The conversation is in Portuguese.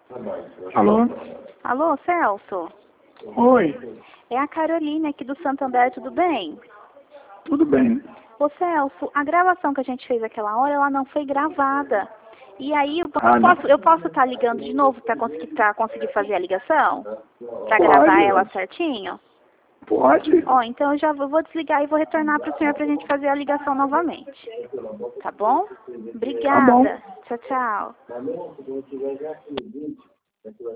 Alô? Alô, Celso? Oi, É a Caroline aqui do Santander, tudo bem? tudo bem? Ô, Celso, a gravação que a gente fez aquela hora, ela não foi gravada. E aí, Não. eu posso estar ligando de novo para conseguir fazer a ligação? Para gravar Pode, ela certinho? pode. Ó, então eu já vou desligar e vou retornar para o senhor para a gente fazer a ligação novamente. Tá bom? Tá bom. Obrigada. Tchau, tchau.